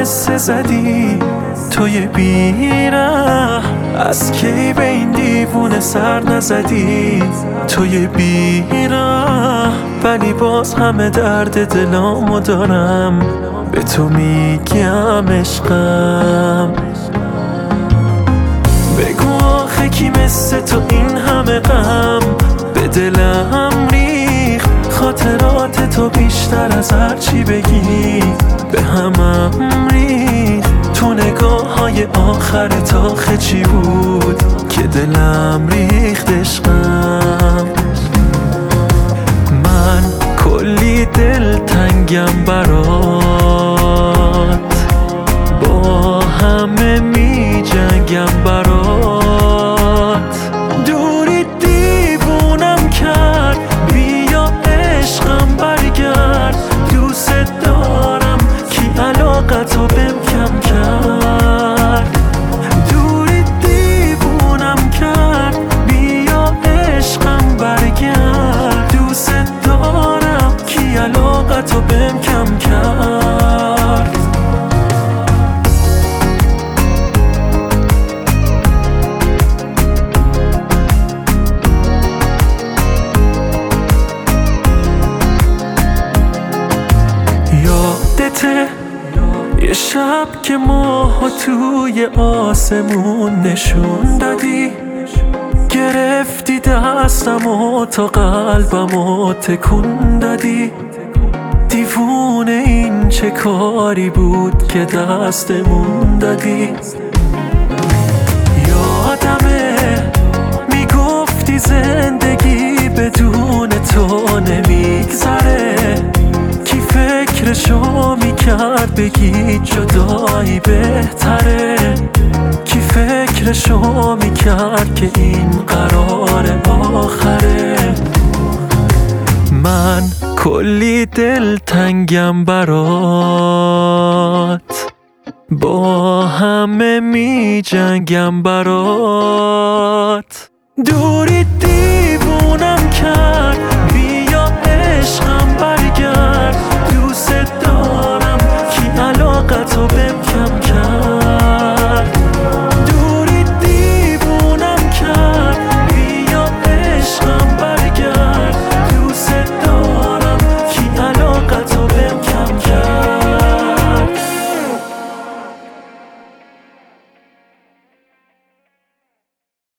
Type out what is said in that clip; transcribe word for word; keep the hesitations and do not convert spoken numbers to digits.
قصه زدی توی بیره، از کی به این دیوونه سر نزدی توی بیره، ولی باز همه درد دلامو دارم به تو میگم عشقم. بگو آخه کی مثل تو این همه غم به دلم ریخ، خاطرات تو بیشتر از هر چی بگی به همم ریخ. تو نگاه های آخرت آخه چی بود که دلم ریخت عشقم. من کلی دل تنگم برات، با همه می جنگم برات. دوری دیوونم کرد، بیا عشقم برگرد. دوست دارم کی علاقتو بهم کم کرد. دوری دیوونم کرد، بیا عشقم برگرد. دوست دارم کی علاقتو بهم کم کرد. یادته یه شب که ماهو توی آسمون نشون دادی، گرفتی دستم و تا قلبمو تکون دادی. دیوونه این چه کاری بود که دستمون دادی. یادمه میگفتی زندگی بدون تو نمیگذره، کی فکرشو میکرد بگی جدایی بهتره، کی فکرشو میکرد که این قرار آخره. من کلی دل تنگم برات، با همه می جنگم برات. دوری دیوونم کرد، بیا عشقم برگرد. دوست دارم کی علاقتو بهم